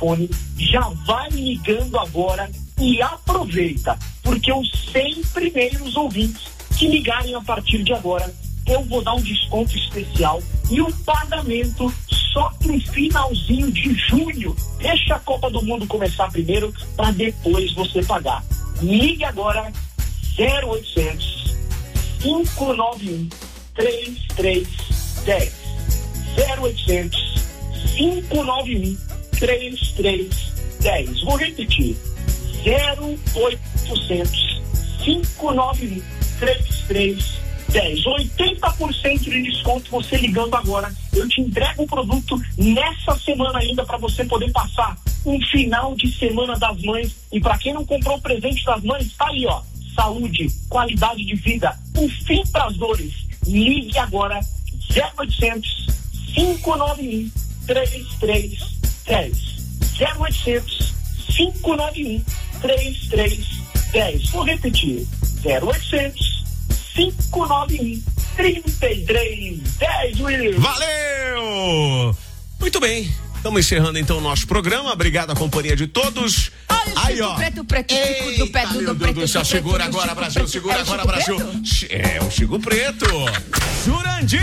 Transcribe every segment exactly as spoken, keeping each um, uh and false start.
telefone, já vai ligando agora e aproveita, porque os cem primeiros ouvintes que ligarem a partir de agora, eu vou dar um desconto especial e o pagamento só no finalzinho de junho. Deixa a Copa do Mundo começar primeiro para depois você pagar. Ligue agora zero oitocentos, cinco nove um, três três um zero. zero oitocentos, cinco nove um, três três um zero. Vou repetir. zero oitocentos, cinco nove um, três três um zero. oitenta por cento de desconto você ligando agora. Eu te entrego o produto nessa semana ainda para você poder passar um final de semana das mães. E para quem não comprou o presente das mães, tá aí, ó. Saúde, qualidade de vida, um fim para as dores. Ligue agora zero oitocentos, cinco nove um, três três um zero. zero oitocentos, cinco nove um, três três um zero. Vou repetir. zero oitocentos, cinco nove um, três três um zero. Valeu! Muito bem. Estamos encerrando então o nosso programa. Obrigado à companhia de todos. Olha o aí, Chico ó. Preto, preto, Chico do Pé, do Preto, do Chico segura Preto, agora, Chico Brasil, Preto. segura É agora, Chico Brasil. Preto? É o Chico Preto. Jurandir!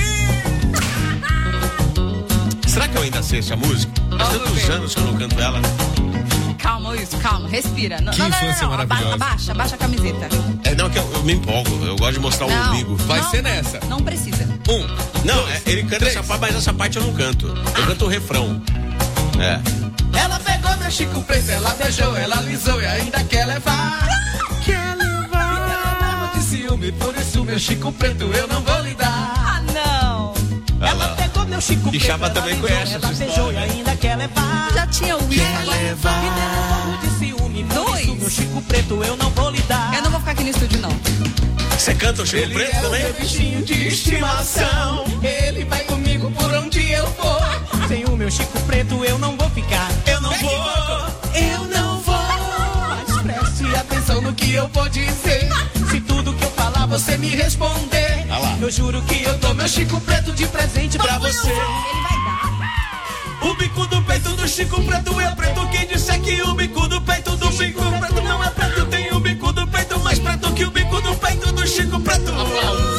Será que eu ainda sei essa música? Faz Vamos tantos ver. anos que eu não canto ela. Calma, Wilson, calma, respira. Não, Que não, não, infância não, não. Aba- maravilhosa. Abaixa, abaixa a camiseta. É, não, que eu, eu me empolgo. Eu gosto de mostrar o Não, umbigo. Vai não, ser não, nessa. Não precisa. Um. Não, é, ele canta três. essa parte, mas essa parte eu não canto. Eu canto o refrão. É. Ela pegou meu Chico Preto, ela beijou, ela alisou e ainda quer levar. Quer levar. De ciúme, por isso meu Chico Preto eu não vou lhe dar. Ah, não. Ela pegou meu Chico Preto, Quixaba ela também alisou, conhece ela essa beijou história. e ainda quer levar. Já tinha o Wilson. Quer levar. Me deram de ciúme, por Dois. isso meu Chico Preto eu não vou lhe dar. Eu não vou ficar aqui no estúdio, não. Você canta o Chico Ele Preto é o também? meu bichinho de estimação. Ele vai comigo por onde eu for. Sem o meu Chico Preto eu não vou ficar. Eu não vou, eu não vou. Mas preste atenção no que eu vou dizer. Se tudo que eu falar você me responder, Ah lá. eu juro que eu dou meu Chico Preto de presente pra você. Ele vai dar. O bico do peito do Chico Preto é preto. Quem disser que o bico do peito do Chico Preto não é preto, tem o bico do peito mais preto que o bico do peito do Chico Preto. O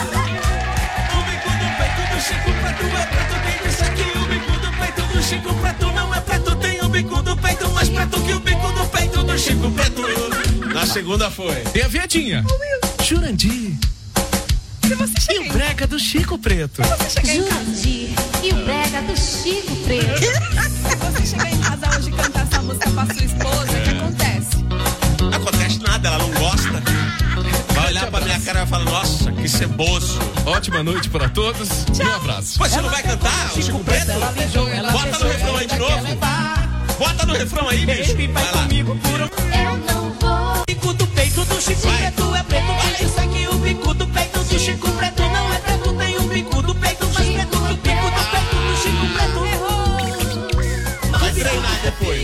bico do peito do Chico Preto é preto. Quem disser que o bico do peito do Chico Preto não é preto, tem o bico do peito mais preto que o bico do peito do Chico Preto. Na segunda foi. Tem a vinhetinha. Jurandir. Se você E chegar o em, brega do Chico Preto. você chegar em casa, Jurandir e o brega do Chico Preto. se você chegar em casa hoje e cantar essa música pra sua esposa, o que acontece? Não acontece nada, ela não gosta. Vai olhar pra minha cara e vai falar, nossa, que ceboso. Ótima noite para todos. E um abraço. Mas você não vai cantar o Chico Preto? Ela beijou, ela Bota no beijou, refrão ela aí de ainda quer novo. levar. Bota no refrão aí, bicho. Ele vai Vai lá. comigo por onde Eu não vou. o bico do peito do Chico Vai. Preto é preto. Quem disser que o bico do peito do Chico Preto não é preto, tem o bico do peito mais preto que o bico do peito do Chico Preto. Vai treinar depois.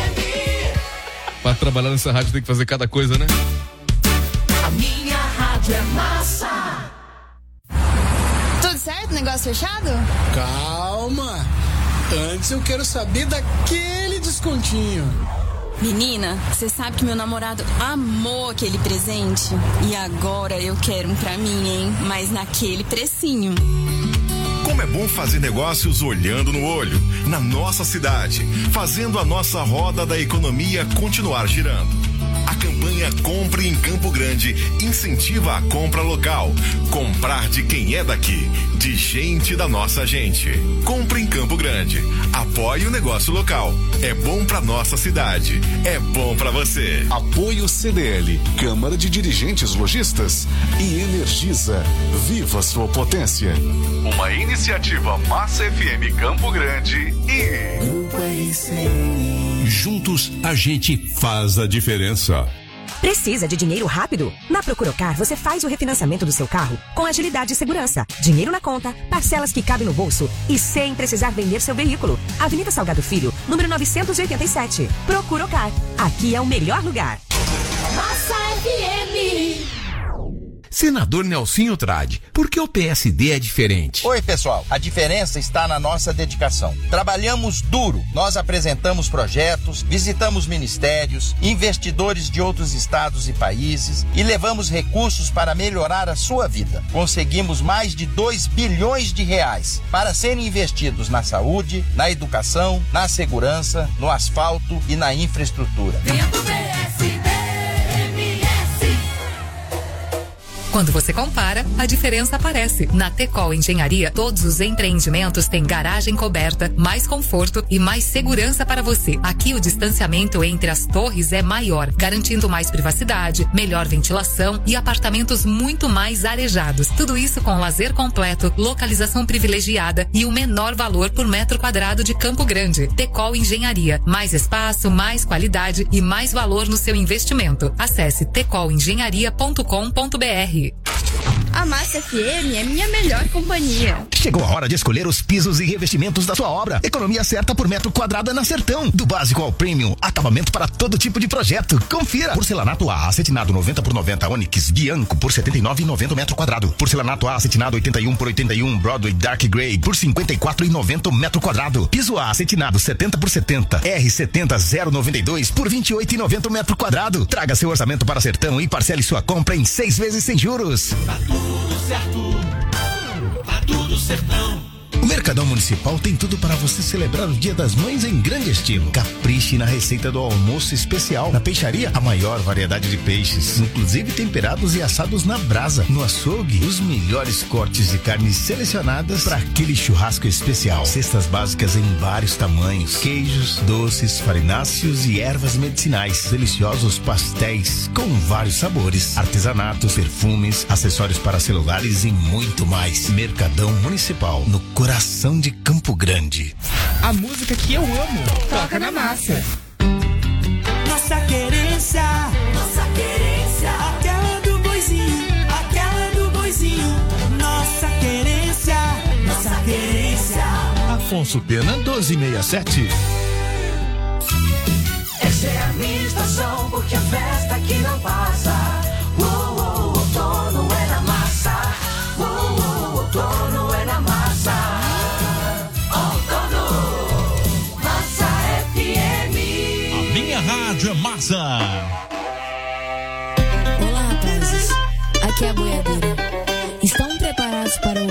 Para trabalhar nessa rádio tem que fazer cada coisa, né? A minha rádio é massa. Tudo certo? Negócio fechado? Calma! Antes eu quero saber daquele descontinho. Menina, você sabe que meu namorado amou aquele presente? E agora eu quero um pra mim, hein? Mas naquele precinho. Como é bom fazer negócios olhando no olho, na nossa cidade, fazendo a nossa roda da economia continuar girando. A campanha Compre em Campo Grande incentiva a compra local. Comprar de quem é daqui, de gente da nossa gente. Compre em Campo Grande. Apoie o negócio local. É bom pra nossa cidade. É bom pra você. Apoio C D L, Câmara de Dirigentes Lojistas e Energisa. Viva sua potência. Uma iniciativa Massa F M Campo Grande e Juntos a gente faz a diferença. Precisa de dinheiro rápido? Na Procuracar você faz o refinanciamento do seu carro com agilidade e segurança. Dinheiro na conta, parcelas que cabem no bolso e sem precisar vender seu veículo. Avenida Salgado Filho, número novecentos e oitenta e sete. Procuracar. Aqui é o melhor lugar. Massa F M. Senador Nelsinho Trade, por que o P S D é diferente? Oi, pessoal. A diferença está na nossa dedicação. Trabalhamos duro. Nós apresentamos projetos, visitamos ministérios, investidores de outros estados e países e levamos recursos para melhorar a sua vida. Conseguimos mais de dois bilhões de reais para serem investidos na saúde, na educação, na segurança, no asfalto e na infraestrutura. Quando você compara, a diferença aparece. Na Tecol Engenharia, todos os empreendimentos têm garagem coberta, mais conforto e mais segurança para você. Aqui o distanciamento entre as torres é maior, garantindo mais privacidade, melhor ventilação e apartamentos muito mais arejados. Tudo isso com lazer completo, localização privilegiada e o menor valor por metro quadrado de Campo Grande. Tecol Engenharia, mais espaço, mais qualidade e mais valor no seu investimento. Acesse tecol engenharia ponto com ponto b r. A Massa F M é minha melhor companhia. Chegou a hora de escolher os pisos e revestimentos da sua obra. Economia certa por metro quadrado é na Sertão. Do básico ao premium, acabamento para todo tipo de projeto. Confira. Porcelanato A acetinado noventa por noventa Onyx Bianco por setenta e nove reais e noventa metro quadrado. Porcelanato A acetinado oitenta e um por oitenta e um Broadway Dark Grey por cinquenta e quatro reais e noventa metro quadrado. Piso A acetinado setenta por setenta R setenta zero noventa e dois por vinte e oito reais e noventa metro quadrado. Traga seu orçamento para Sertão e parcele sua compra em seis vezes sem juros. Tá tudo certo, tá tudo certão. O Mercadão Municipal tem tudo para você celebrar o Dia das Mães em grande estilo. Capriche na receita do almoço especial. Na peixaria, a maior variedade de peixes, inclusive temperados e assados na brasa. No açougue, os melhores cortes de carnes selecionadas para aquele churrasco especial. Cestas básicas em vários tamanhos, queijos, doces, farináceos e ervas medicinais. Deliciosos pastéis com vários sabores, artesanatos, perfumes, acessórios para celulares e muito mais. Mercadão Municipal, no coração de Campo Grande. A música que eu amo toca na massa. Nossa querência, nossa querência, aquela do boizinho, aquela do boizinho. Nossa querência, nossa querência. Afonso Pena doze sessenta e sete. Essa é a minha estação, porque a festa aqui não passa. Uh, uh, outono é na massa. Uh, uh, outono é na massa. Rádio é massa. Olá, rapazes. Aqui é a boiadeira. Estão preparados para o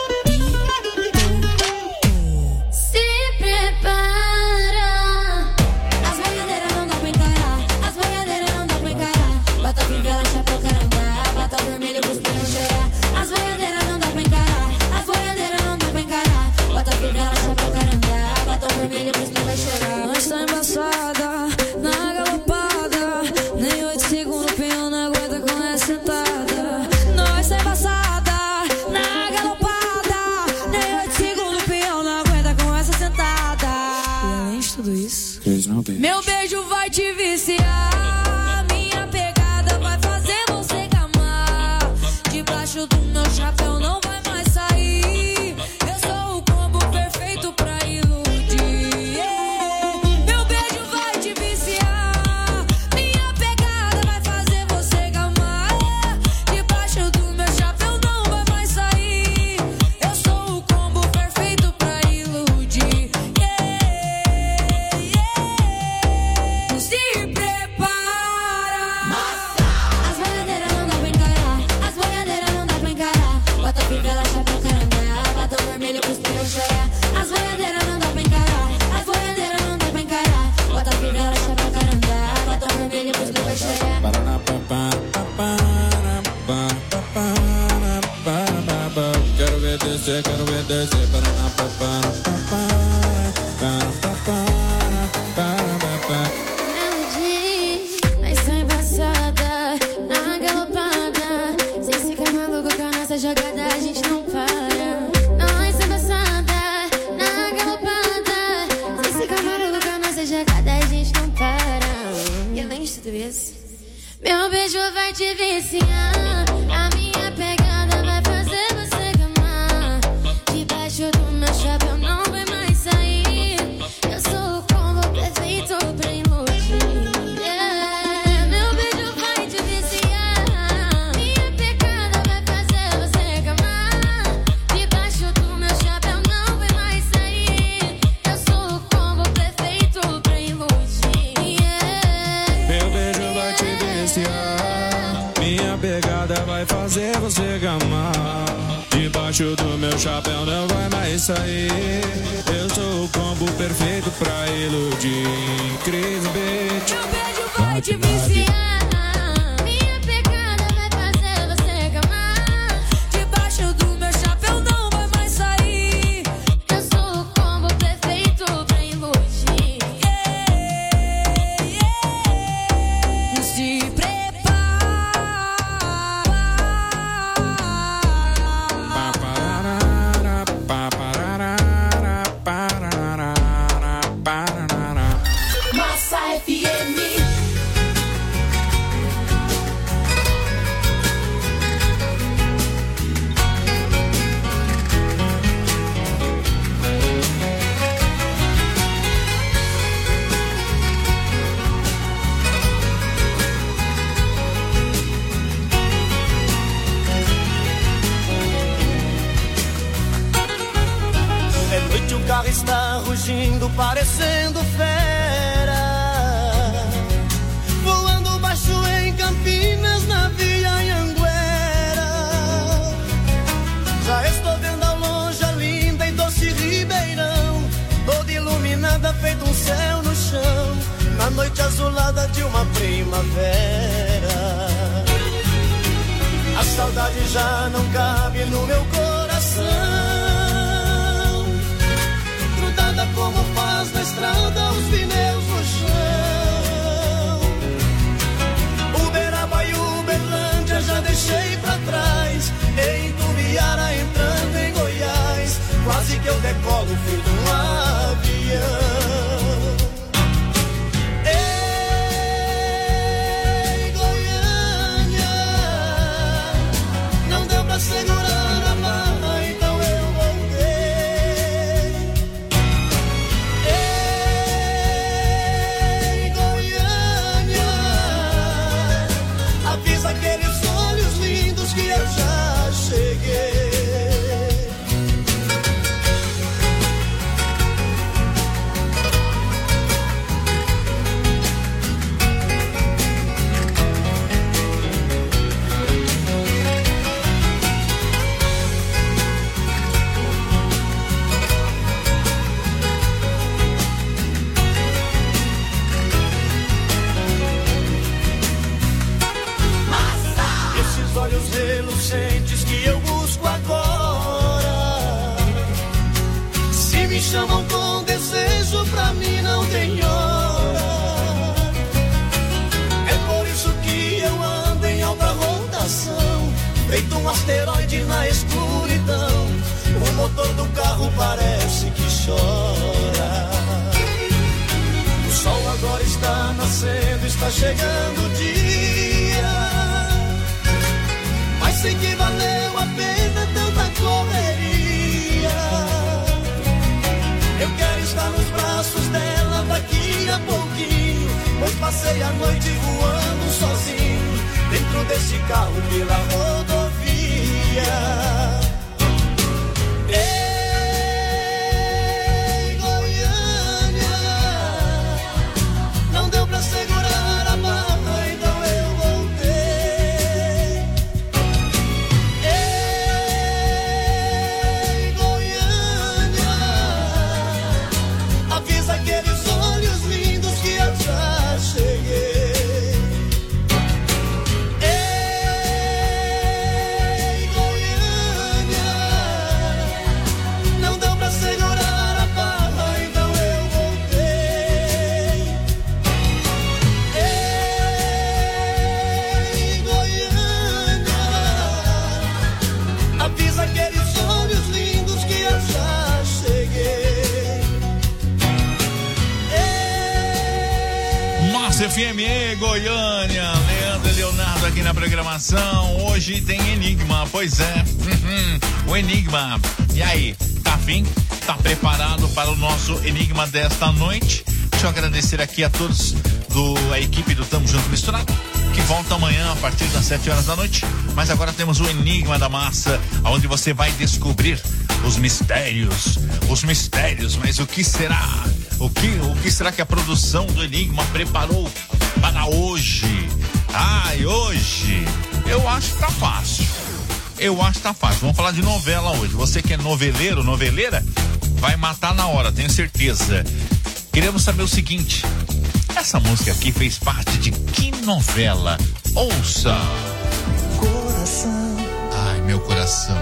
Se prepara. As boiadeiras não dá pra encarar. As boiadeiras não dá pra encarar. Bota a fivela, chapéu, carandá. Bota o vermelho, cuspira, chorar. As boiadeiras não dá pra encarar. As boiadeiras não dá pra encarar. Bota a fivela, chapéu, carandá. Bota o vermelho, cuspira, chorar. Nós tá embaçada. Meu beijo vai te viciar. Minha pegada vai fazer você gamar. Debaixo do meu chapéu não vai mais sair. Eu sou o combo perfeito pra iludir. Meu beijo vai te viciar. Minha pegada vai fazer você gamar. Debaixo do meu chapéu não vai mais sair. Eu sou o combo perfeito pra iludir. Se prepara. As boiadeiras não dá pra encarar. As boiadeiras não dá pra encarar. Bota a fivela, chapéu, carandá. Bota o vermelho, cuspira, chorar. As boiadeiras não dá pra encarar. As boiadeiras não dá pra encarar. Bota a fivela, chapéu, carandá. Bota o vermelho, cuspira, chorar. Quero ver descer, quero ver descer. Jogada, a gente não para. Nós embaçada, na galopada. Sem se camarogo com a nossa jogada, a gente não para. E além de tudo isso, meu beijo vai te viciar. A minha pegada vai fazer você gamar. Debaixo do meu chapéu não vai mais sair. Eu sou o combo perfeito pra iludir. Yeah. Meu beijo vai te viciar. Minha pegada vai fazer você gamar. Debaixo do meu chapéu não vai mais sair. Eu sou o combo perfeito pra iludir. Cris, bitch. Meu beijo vai te viciar. Minha pegada vai fazer você gamar. Debaixo do meu chapéu não vai mais sair. Eu sou o combo perfeito pra iludir. Yeah, yeah. Se Massa F M. É noite, o carro está rugindo, parecendo fera. Voando baixo em Campinas, na Via Anhanguera. Já estou vendo ao longe a linda e doce Ribeirão, toda iluminada, feito um céu no chão, na noite azulada de uma primavera. A saudade já não cabe no meu coração, grudada como faz na estrada os pneus no chão. Uberaba e Uberlândia já deixei pra trás, em Tubiara entrando em Goiás, quase que eu decolo feito um avião. Ei, Goiânia, não deu pra segurar a barra, então eu voltei. Ei, Goiânia, avisa aqueles olhos lindos que eu já cheguei. Esses olhos relucentes que eu busco agora, se me chamam com desejo, pra mim não tem hora. É por isso que eu ando em alta rotação, feito um asteroide na escuridão. O motor do carro parece que chora. O sol agora está nascendo, está chegando o dia, mas sei que valeu a pena tanta correria. Eu quero estar nos braços dela daqui a pouquinho, pois passei a noite voando sozinho, dentro desse carro pela rodovia. Ei, Goiânia, não deu pra segurar a barra, então eu voltei. Ei, Goiânia, avisa aqueles olhos lindos que eu já cheguei. Ei, Goiânia, não deu pra segurar a barra, então eu voltei. Ei, Goiânia, avisa aqueles olhos lindos que eu já cheguei. Massa F M, Goiânia, Leandro e Leonardo aqui na programação. Hoje tem Enigma, pois é, uhum, o Enigma. E aí, tá afim? Tá preparado para o nosso Enigma desta noite? Deixa eu agradecer aqui a todos do a equipe do Tamo Junto Misturado, que volta amanhã a partir das sete horas da noite. Mas agora temos o Enigma da Massa, onde você vai descobrir os mistérios, os mistérios, mas o que será? O que, o que será que a produção do Enigma preparou para hoje? Ai, hoje Eu acho que tá fácil. Eu acho que tá fácil. Vamos falar de novela hoje. Você que é noveleiro, noveleira, vai matar na hora, tenho certeza. Queremos saber o seguinte: essa música aqui fez parte de que novela? Ouça. Coração. Ai, meu coração.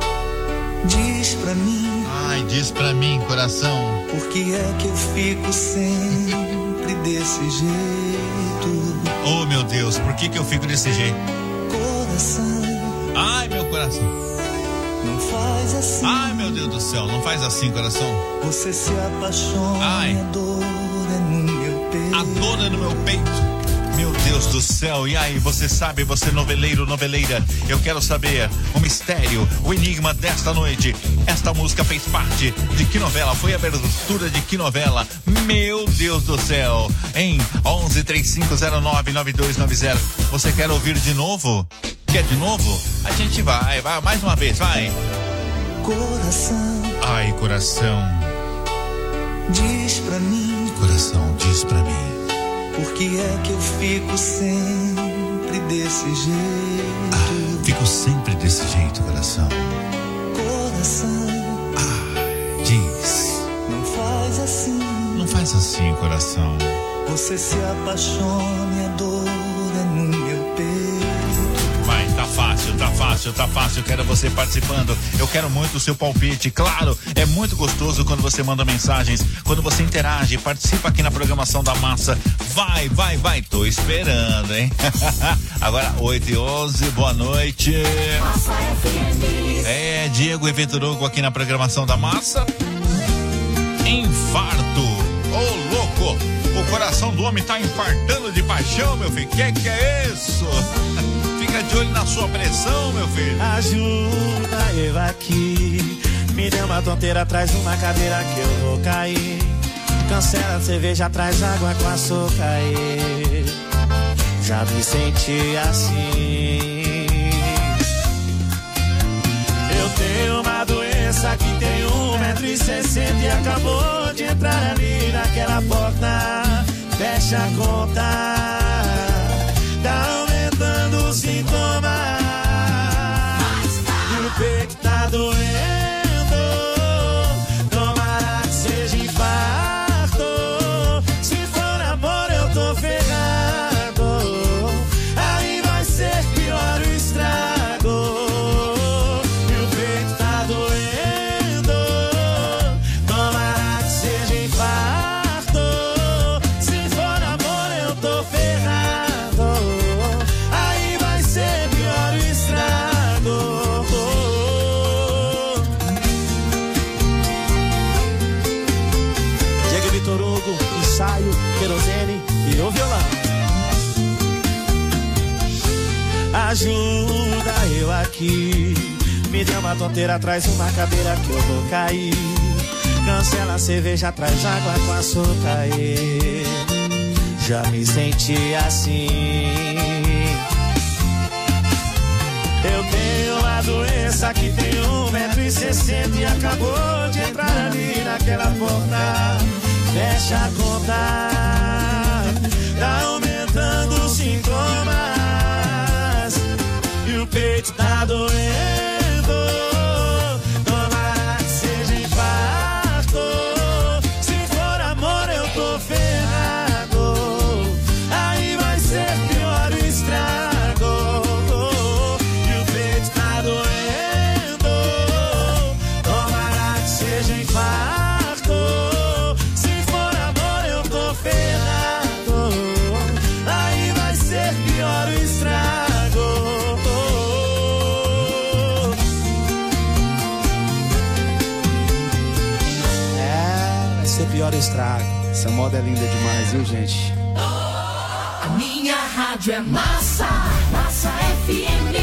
Diz pra mim. Ai, diz pra mim, coração. Por que é que eu fico sempre desse jeito? Oh, meu Deus, por que que eu fico desse jeito? Coração. Ai, meu coração. Não faz assim. Ai, meu Deus do céu, não faz assim, coração. Você se apaixona. Ai. A dor é no meu peito. A dor é no meu peito. Meu Deus do céu, e aí, você sabe, você noveleiro, noveleira, eu quero saber o mistério, o enigma desta noite. Esta música fez parte de que novela? Foi a abertura de que novela? Meu Deus do céu, em onze, três cinco zero nove, nove dois nove zero. Você quer ouvir de novo? Quer de novo? A gente vai, vai, mais uma vez, vai. Coração. Ai, coração. Diz pra mim. Coração, diz pra mim. Por que é que eu fico sempre desse jeito? Ah, fico sempre desse jeito, coração. Coração. Ah, diz. Não faz assim. Não faz assim, coração. Você se apaixona e a dor é no meu peito. Vai, tá fácil, tá fácil, tá fácil. Eu quero você participando. Eu quero muito o seu palpite. Claro, é muito gostoso quando você manda mensagens, quando você interage, participa aqui na programação da Massa. Vai, vai, vai. Tô esperando, hein? Agora, oito e onze, boa noite. Massa F M. É, Diego e Vitor Hugo aqui na programação da Massa. Infarto. Ô, oh, louco. O coração do homem tá infartando de paixão, meu filho. Que que é isso? Fica de olho na sua pressão, meu filho. Ajuda eu aqui. Me dê uma tonteira, traz uma cadeira que eu vou cair. Cancela a cerveja, traz água com açúcar. Já me senti assim. Eu tenho uma doença que tem um metro e sessenta e acabou de entrar ali naquela porta. Fecha a conta. Tá aumentando os sintomas. E o peito tá doendo. Tomara que seja infarto. Se for amor eu tô ferrado. Aí vai ser pior o estrago. E o peito tá doendo. Tomara que seja infarto. Se for amor eu tô ferrado. Aí vai ser pior o estrago. Diego Vitor Hugo, ensaio, querosene e o violão. Ajuda eu aqui. Me dê uma tonteira, traz uma cadeira que eu vou cair. Cancela a cerveja, traz água com açúcar. E já me senti assim. Eu tenho uma doença que tem um metro e sessenta e acabou de entrar ali naquela porta. Fecha a conta. Tá aumentando os sintomas. E o peito tá doendo. Tomara que seja infarto. Se for amor eu tô ferrado. Aí vai ser pior o estrago. E o peito tá doendo. Tomara que seja infarto. Se for amor eu tô ferrado. Aí vai ser pior o estrago. É, vai ser pior o estrago. Essa moda é linda demais, viu, gente? A minha rádio é Massa, Massa F M.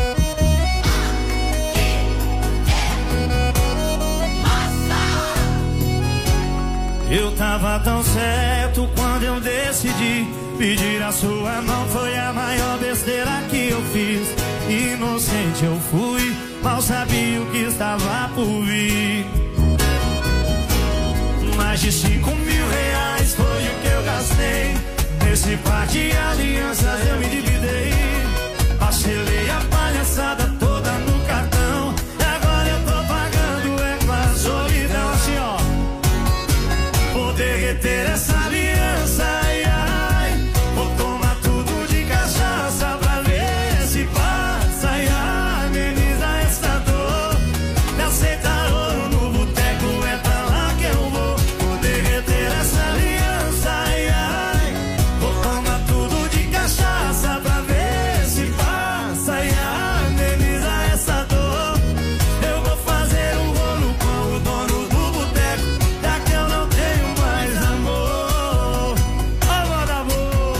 Eu tava tão certo quando eu decidi pedir a sua mão. Foi a maior besteira que eu fiz. Inocente eu fui, mal sabia o que estava por vir. Mais de cinco mil reais foi o que eu gastei. Nesse par de alianças eu me dividei. Parcelei a palhaçada toda no cartão. E agora eu tô pagando é com a solidão. Assim, ó. Vou derreter essa aliança, ai, ai. Vou tomar tudo de cachaça pra ver se passa, ai, ai. Ameniza essa dor. Me aceita ouro no boteco, é pra lá que eu vou. Vou derreter essa aliança, ai, ai. Vou tomar tudo de cachaça pra ver se passa, ai, ai. Ameniza essa dor. Eu vou fazer um rolo com o dono do boteco, já que eu não tenho mais amor. Ô, moda boa.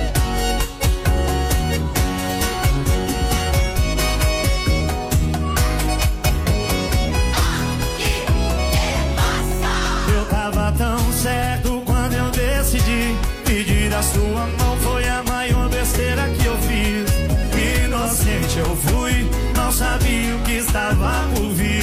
Eu tava tão certo quando eu decidi pedir a sua mão. Foi a maior besteira que eu fiz. Inocente eu fui, não sabia o que estava por vir.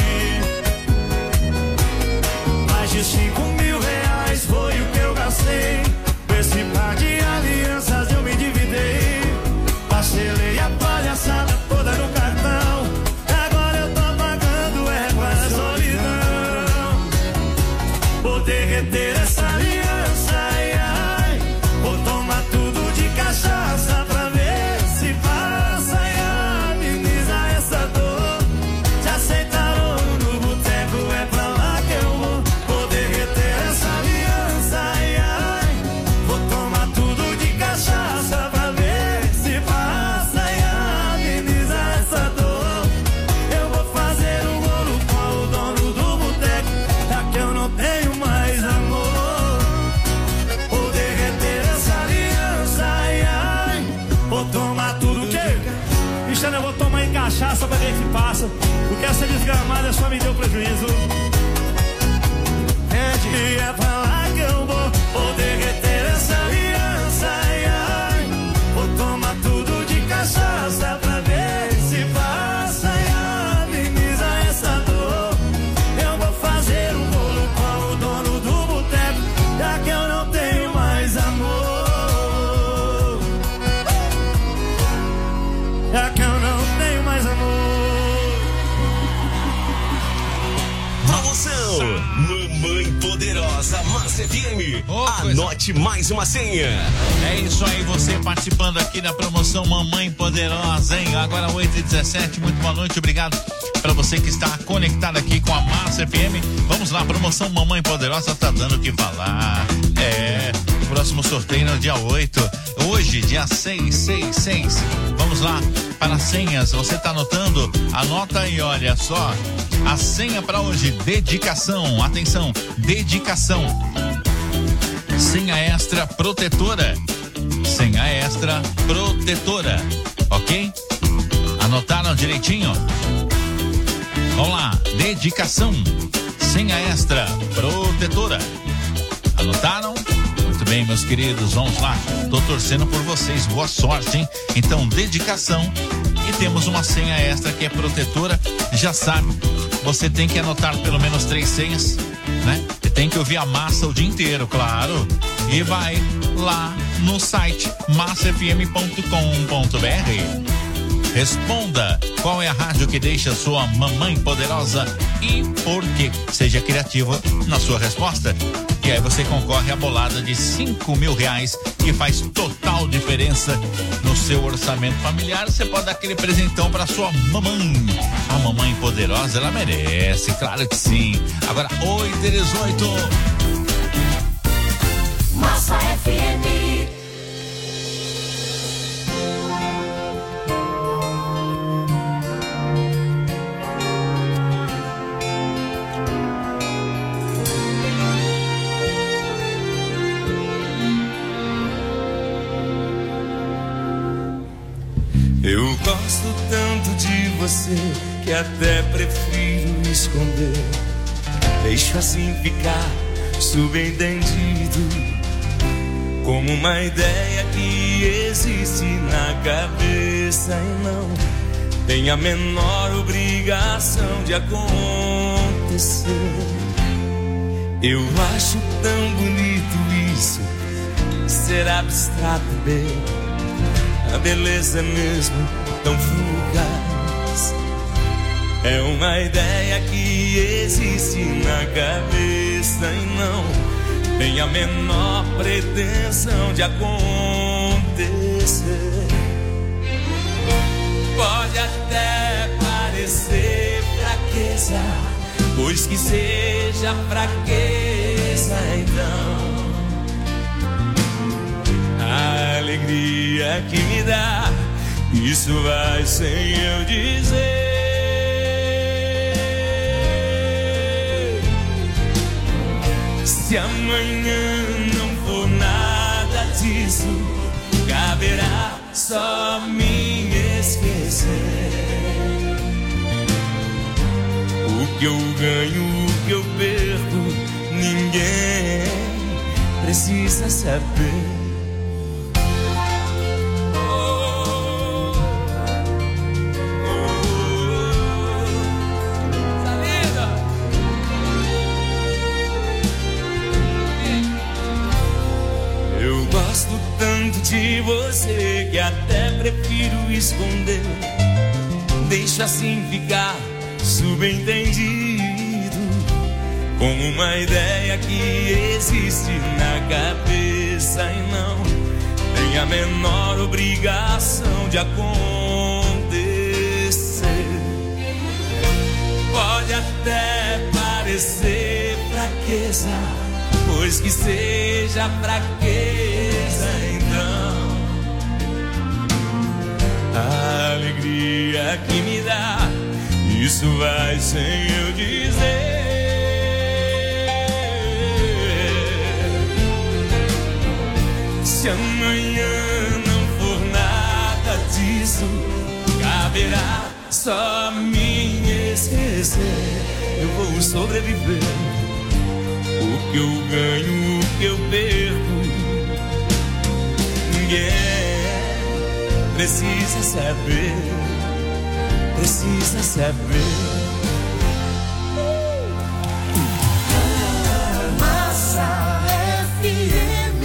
Mais de cinco mil reais foi o que eu gastei. Com esse par de alianças eu me endividei. Parcelei a palhaçada toda no cartão. Agora eu tô pagando é com a solidão. Vou derreter essa aliança, ai, ai. Vou tomar tudo de cachaça pra ver se passa, ai, ai. Ameniza essa dor. Se aceitaram no boteco, é pra lá que eu vou. Vou derreter essa aliança, ai, ai. Vou tomar tudo de cachaça pra ver se passa, ai, ai. Ameniza essa dor. Eu vou fazer um bolo com o dono do boteco, já que eu não tenho mais amor. Vou derreter essa aliança, ai, ai. Vou tomar tudo que... Cristiano, eu vou tomar em cachaça pra ver se passa, porque essa desgramada só me deu prejuízo. E é pra lá que eu vou. Vou derreter essa aliança, ai, ai. Vou tomar tudo de cachaça pra ver se passa, ai, ai. Ameniza essa dor. Eu vou fazer um bolo com o dono do boteco, já que eu não tenho mais amor. Já que eu não tenho mais amor. Promoção Mamãe Poderosa Massa F M. Anote mais uma senha. É isso aí, você participando aqui da promoção Mamãe Poderosa, hein? Agora oito e dezessete, muito boa noite, obrigado para você que está conectado aqui com a Massa F M. Vamos lá, promoção Mamãe Poderosa tá dando o que falar. É, próximo sorteio no dia oito, hoje, dia seis, seis, seis. Vamos lá, para as senhas, você tá anotando? Anota aí, olha só. A senha para hoje, dedicação, atenção, dedicação. Senha extra protetora. Senha extra protetora, ok? Anotaram direitinho? Vamos lá, dedicação, senha extra protetora. Anotaram? Muito bem, meus queridos, vamos lá. Tô torcendo por vocês, boa sorte, hein? Então, dedicação. E temos uma senha extra que é protetora. Já sabe, você tem que anotar pelo menos três senhas, né? E tem que ouvir a Massa o dia inteiro, claro. E vai lá no site massa f m ponto com ponto b r. Responda qual é a rádio que deixa sua mamãe poderosa e por quê. Seja criativo na sua resposta. E aí você concorre à bolada de cinco mil reais, que faz total diferença no seu orçamento familiar. Você pode dar aquele presentão para sua mamãe. A mamãe poderosa, ela merece, claro que sim. Agora oito e dezoito. Massa F M. Eu gosto tanto de você que até prefiro esconder. Deixo assim ficar subentendido, como uma ideia que existe na cabeça e não tem a menor obrigação de acontecer. Eu acho tão bonito isso, ser abstrato, bem. a beleza é mesmo tão fugaz. É uma ideia que existe na cabeça e não tem a menor pretensão de acontecer. Pode até parecer fraqueza, pois que seja fraqueza então. A alegria que me dá, isso vai sem eu dizer. Se amanhã não for nada disso, caberá só me esquecer. O que eu ganho, o que eu perco, ninguém precisa saber. Gosto tanto de você que até prefiro esconder. Deixo assim ficar subentendido, com uma ideia que existe na cabeça e não tem a menor obrigação de acontecer. Pode até parecer fraqueza, pois que seja fraqueza então. A alegria que me dá, isso vai sem eu dizer. Se amanhã não for nada disso, caberá só me esquecer. Eu vou sobreviver. O que eu ganho, o que eu perco, ninguém precisa saber, precisa saber. Massa F M.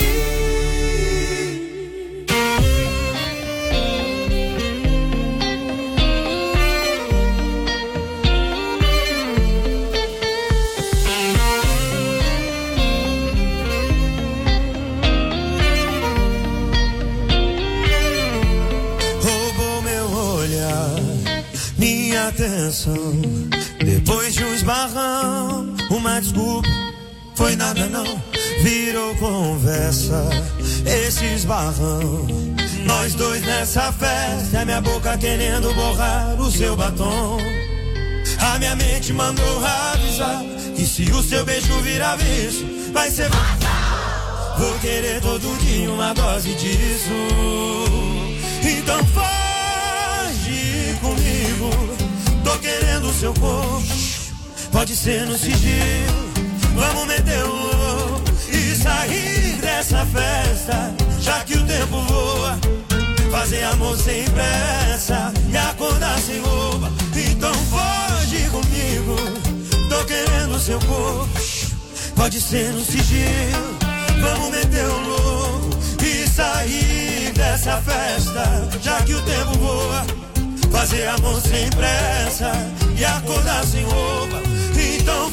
Atenção, depois de um esbarrão, uma desculpa, foi nada não, virou conversa, esse esbarrão. Nós dois nessa festa, a minha boca querendo borrar o seu batom. A minha mente mandou avisar que se o seu beijo virar vício, vai ser fatal. Vou querer todo dia uma dose disso. Então foge comigo. Tô querendo o seu corpo, pode ser no sigilo. Vamos meter o louco e sair dessa festa, já que o tempo voa. Fazer amor sem pressa e acordar sem roupa. Então foge comigo. Tô querendo o seu corpo, pode ser no sigilo. Vamos meter o louco e sair dessa festa, já que o tempo voa. Fazer amor sem pressa e acordar sem roupa. Então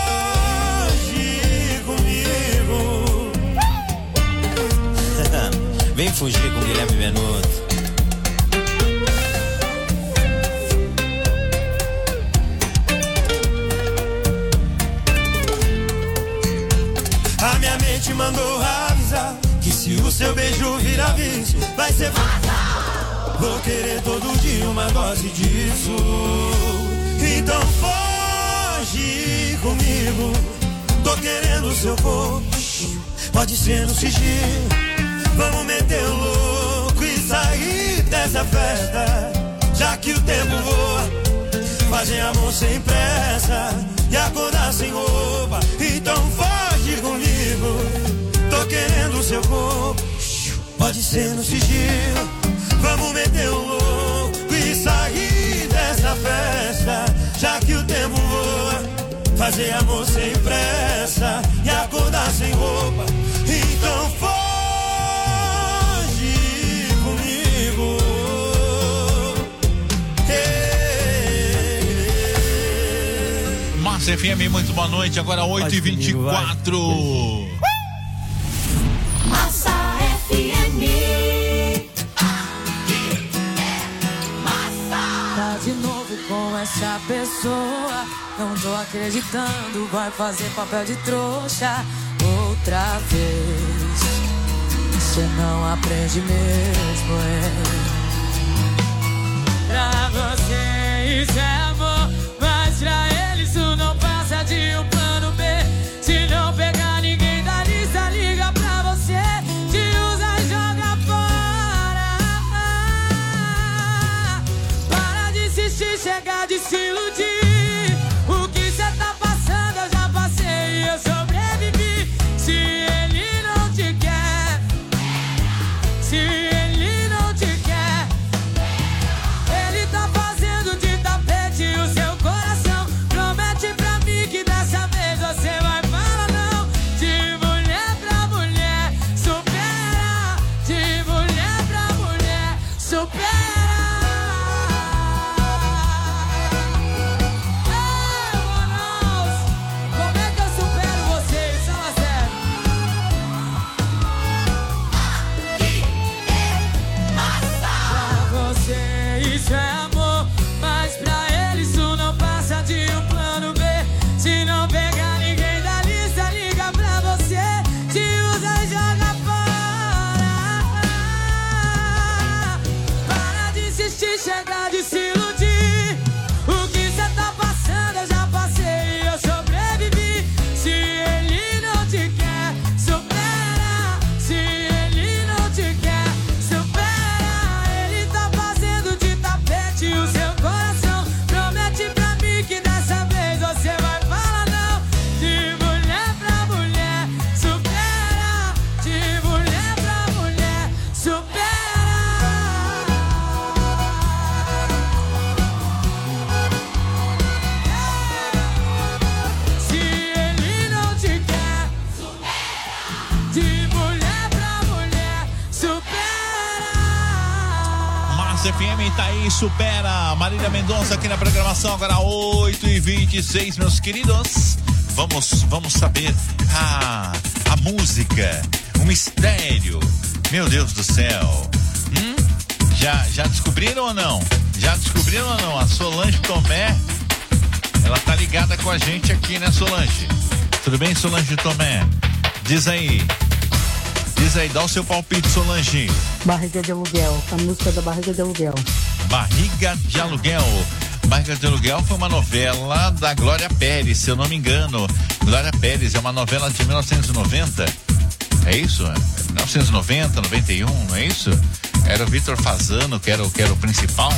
foge comigo. Vem fugir com Guilherme Benuto. A minha mente mandou avisar que se o seu beijo virar vício, vai ser fatal. Vou querer todo dia uma dose disso. Então foge comigo. Tô querendo o seu corpo, pode ser no sigilo. Vamos meter o louco e sair dessa festa, já que o tempo voa. Fazer amor sem pressa e acordar sem roupa. Então foge comigo. Tô querendo o seu corpo, pode ser no sigilo. Vamos meter o louco e sair dessa festa, já que o tempo voa. Fazer amor sem pressa e acordar sem roupa. Então foge comigo. Massa F M, muito boa noite. Agora oito e vinte e quatro. Massa F M. Tá de novo com essa pessoa, não tô acreditando, vai fazer papel de trouxa outra vez. Você não aprende mesmo, é. Pra você isso é amor, mas pra ele isso não passa de um plano B. Se não pegar ninguém da lista, liga pra você, te usa e joga fora. Para de insistir, chega de se iludir. O que cê tá passando eu já passei e eu sobrevivi. Se ele não te quer, se ele não te quer, ele tá fazendo de tapete o seu coração. Promete pra mim que dessa vez você vai falar não. De mulher pra mulher, supera. De mulher pra mulher, supera. Ei, Manaus, como é que eu supero vocês? Fala sério. Pra você isso é amor, mas pra ele isso não passa de um plano B. Se não pegar ninguém da lista, liga pra você, te usa e joga fora. Para de insistir, chega de se iludir. O que cê tá passando eu já passei e eu sobrevivi. Se ele não te quer, supera. Se ele não te quer, supera. Ele tá fazendo de tapete o seu coração. Promete pra mim que dessa vez você vai falar não. De mulher pra mulher, supera. De mulher pra mulher, supera. Se ele não te quer, de mulher pra mulher, supera. Massa F M tá aí, supera. Marília Mendonça aqui na programação, agora oito e vinte e seis, meus queridos. Vamos, vamos saber a, a música, o mistério. Meu Deus do céu. Hum? Já, já descobriram ou não? Já descobriram ou não? A Solange Tomé, ela tá ligada com a gente aqui, né, Solange? Tudo bem, Solange Tomé? Diz aí. Diz aí, dá o seu palpite, Solange. Barriga de aluguel, a música da Barriga de Aluguel. Barriga de Aluguel. Barriga de Aluguel foi uma novela da Glória Pérez, se eu não me engano. Glória Pérez é uma novela de mil novecentos e noventa. É isso? mil novecentos e noventa, noventa e um, não é isso? Era o Vitor Fasano, que era, o- que era o principal.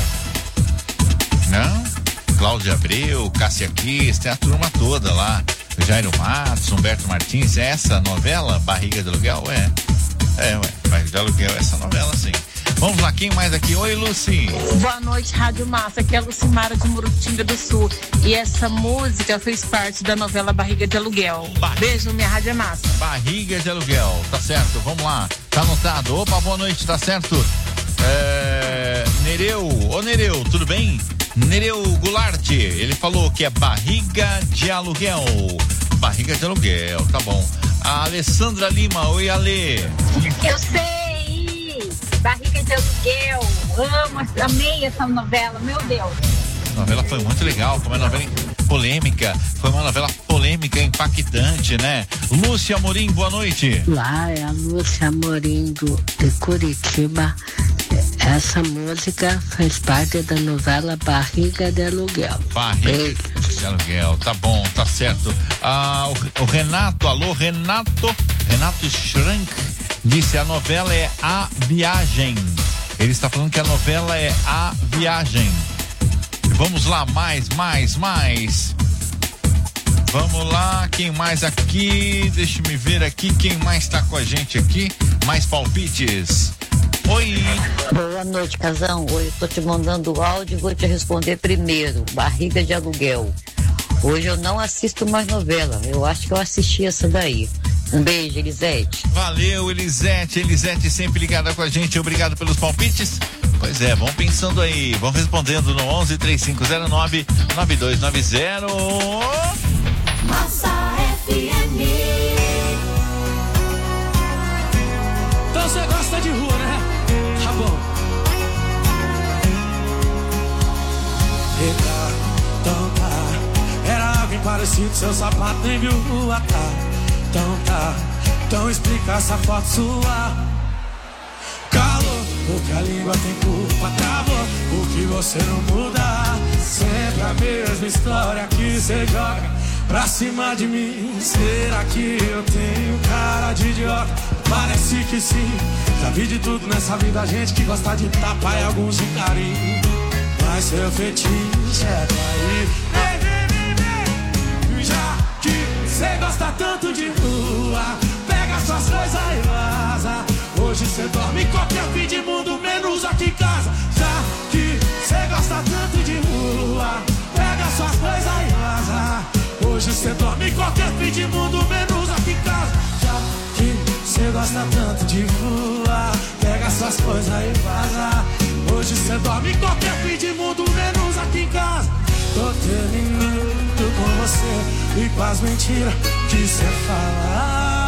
Não? Cláudia Abreu, Cássia Kiss, tem a turma toda lá. Jairo Matos, Humberto Martins. É essa novela, Barriga de Aluguel? É. É, ué. Barriga de Aluguel, essa novela, sim. Vamos lá, quem mais aqui? Oi, Lucy. Boa noite, Rádio Massa, aqui é a Lucimara de Murutinga do Sul. E essa música fez parte da novela Barriga de Aluguel. Beijo, minha Rádio Massa. Barriga de Aluguel, tá certo, vamos lá, tá anotado. Opa, boa noite, tá certo? É... Nereu, ô Nereu, tudo bem? Nereu Goulart, ele falou que é Barriga de Aluguel. Barriga de Aluguel, tá bom. A Alessandra Lima, oi Ale. Eu sei! Barriga de Aluguel. Amo, amei essa novela, meu Deus. A novela foi muito legal, foi uma novela polêmica, foi uma novela polêmica, impactante, né? Lúcia Amorim, boa noite. Lá é a Lúcia Amorim do, de Curitiba. Essa música faz parte da novela Barriga de Aluguel. Barriga de Aluguel, tá bom, tá certo. Ah, o, o Renato, alô, Renato, Renato Schrank disse: a novela é A Viagem. Ele está falando que a novela é A Viagem. Vamos lá, mais, mais, mais. Vamos lá, quem mais aqui? Deixa me ver aqui, quem mais está com a gente aqui? Mais palpites. Oi. Boa noite, Casão. Hoje eu tô te mandando o áudio e vou te responder primeiro. Barriga de Aluguel. Hoje eu não assisto mais novela. Eu acho que eu assisti essa daí. Um beijo, Elisete. Valeu, Elisete. Elisete sempre ligada com a gente. Obrigado pelos palpites. Pois é, vão pensando aí. Vão respondendo no onze, três cinco zero nove, nove dois nove zero. Massa F M. Então você gosta de rua, né? Tá bom. Eita, então tá. Era alguém parecido, seu sapato nem viu rua, tá? Então tá. Então explica essa foto sua. Calor, porque a língua tem culpa, travou. O que você não muda. Sempre a mesma história que você joga pra cima de mim. Será que eu tenho cara de idiota? Parece que sim. Já vi de tudo nessa vida, gente que gosta de tapa e alguns de carinho. Mas seu fetiche é trair. Vem, vem, vem, vem. Já que cê gosta tanto de rua, pega suas coisas e vaza. Hoje cê dorme em qualquer fim de mundo, menos aqui em casa. Já que cê gosta tanto de rua, pega suas coisas e vaza. Hoje cê dorme em qualquer fim de mundo, menos aqui em casa. Já que cê gosta tanto de rua, pega suas coisas e vaza. Hoje cê dorme em qualquer fim de mundo, menos aqui em casa. Tô terminando com você e com as mentiras que cê fala.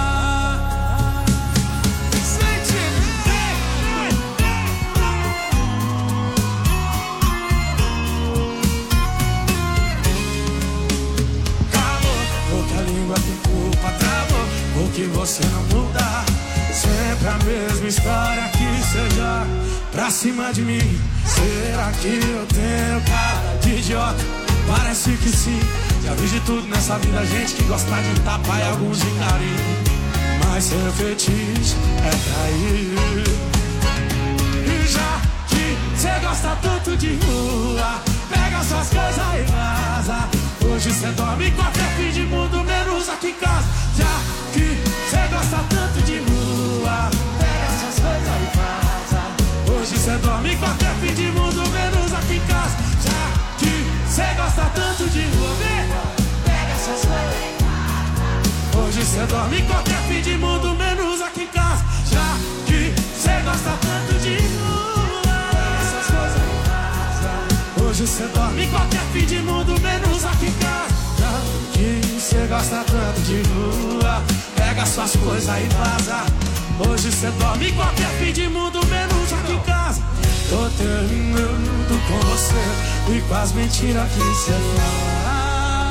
Que você não muda. Sempre a mesma história que cê joga pra cima de mim. Será que eu tenho cara de idiota? Parece que sim. Já vi de tudo nessa vida, gente que gosta de tapa e alguns de carinho. Mas seu fetiche é trair. E já que cê gosta tanto de rua, pega suas coisas e vaza. Hoje cê dorme em qualquer fim de mundo, menos aqui em casa. Já que cê gosta tanto de rua, pega suas coisas e vaza. Hoje cê dorme em qualquer fim de mundo, menos aqui em casa. Já que cê gosta tanto de rua, pega suas coisas e vaza. Hoje cê dorme em qualquer fim de mundo, menos aqui em casa. Já que cê gosta tanto de rua, pega suas coisas e vaza. Hoje cê dorme em qualquer fim de mundo, menos aqui em casa. Já que cê gosta tanto de rua, pega suas coisas e vaza. Hoje cê dorme em qualquer fim de mundo, menos aqui em casa. Tô terminando com você e com as mentiras que cê fala.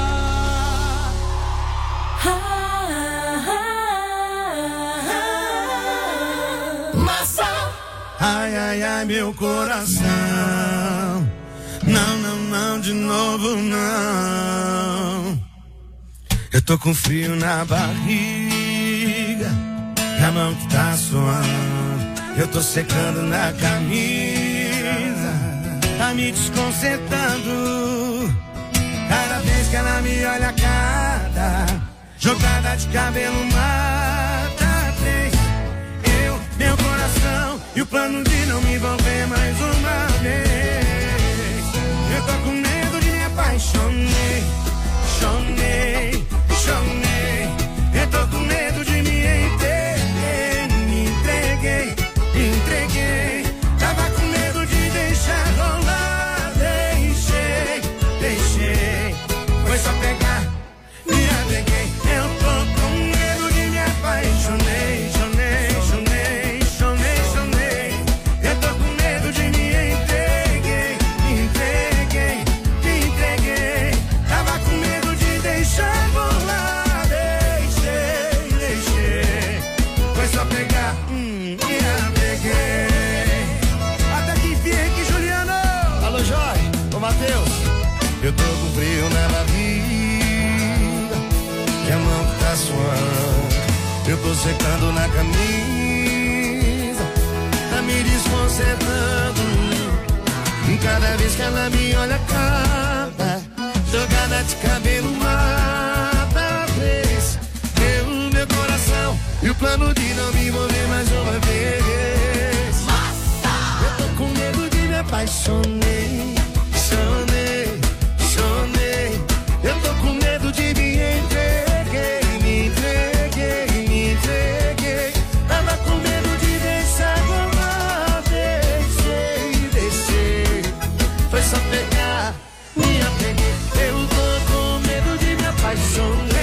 Massa. Ai, ai, ai, meu coração. Não, não, não, de novo não. Eu tô com frio na barriga, a mão que tá suando. Eu tô secando na camisa, tá me desconcertando. Cada vez que ela me olha, cada jogada de cabelo mata três. Eu, meu coração e o plano de não me envolver mais uma vez. Eu tô com medo de me apaixonei, chonei, chonei. Eu tô com medo de me entreguei, me entreguei, me entreguei. Tava com medo de deixar rolar, deixei, deixei. Foi só pegar, me apeguei. Eu tô com medo de me apaixonei, chonei, chonei, chonei, chonei. Eu tô com medo de me entreguei, me entreguei, me entreguei. Tava com medo de deixar rolar, deixei, deixei. Foi só pegar, hum, me apeguei. Até que enfim aqui, Juliano. Alô, Jorge, ô Matheus. Eu tô com frio na barriga, e a mão que tá suando. Eu tô secando na camisa, tá me desconcertando. E cada vez que ela me olha, cada jogada de cabelo mata vez. Eu, meu coração e o plano de não me envolver mais uma vez. Eu tô com medo de me apaixonei, chonei, chonei. Eu tô com medo de me entreguei, me entreguei, me entreguei. Tava com medo de deixar rolar, deixei, deixei. Foi só pegar, me apeguei. Eu tô com medo de me apaixonar.